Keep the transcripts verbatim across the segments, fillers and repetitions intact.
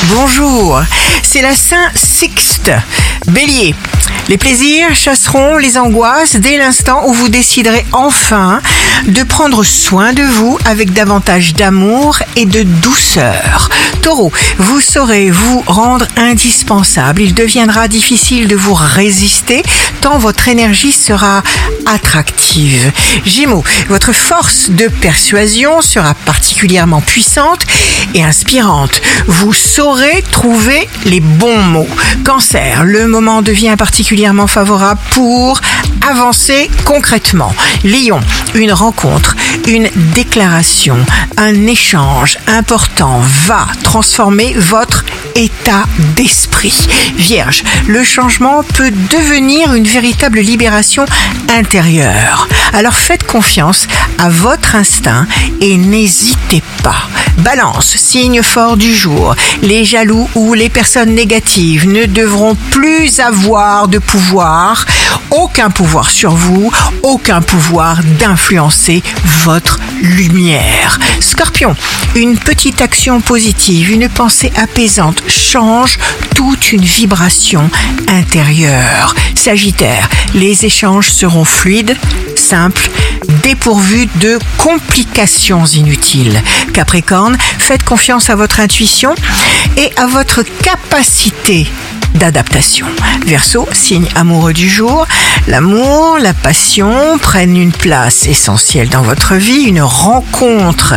Bonjour, c'est la Saint-Sixte. Bélier, les plaisirs chasseront les angoisses dès l'instant où vous déciderez enfin de prendre soin de vous avec davantage d'amour et de douceur. Taureau, vous saurez vous rendre indispensable. Il deviendra difficile de vous résister tant votre énergie sera attractive. Gémeaux, votre force de persuasion sera particulièrement puissante et inspirante. Vous saurez trouver les bons mots. Cancer, le moment devient particulièrement favorable pour avancer concrètement. Lion, une rencontre, une déclaration, un échange important va transformer votre état d'esprit. Vierge, le changement peut devenir une véritable libération intérieure. Alors faites confiance à votre instinct et n'hésitez pas. Balance, signe fort du jour. Les jaloux ou les personnes négatives ne devront plus avoir de pouvoir, aucun pouvoir sur vous, aucun pouvoir d'influencer votre lumière. Scorpion, une petite action positive, une pensée apaisante change toute une vibration intérieure. Sagittaire, les échanges seront fluides, simples, dépourvus de complications inutiles. Capricorne, faites confiance à votre intuition et à votre capacité d'adaptation. Verseau, signe amoureux du jour, l'amour, la passion prennent une place essentielle dans votre vie. Une rencontre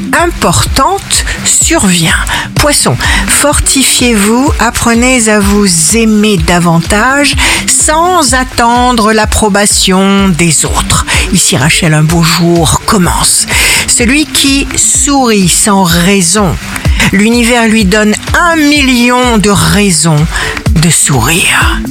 importante survient. Poisson, fortifiez-vous, apprenez à vous aimer davantage sans attendre l'approbation des autres. Ici Rachel, un beau jour commence. Celui qui sourit sans raison, l'univers lui donne un million de raisons de sourire.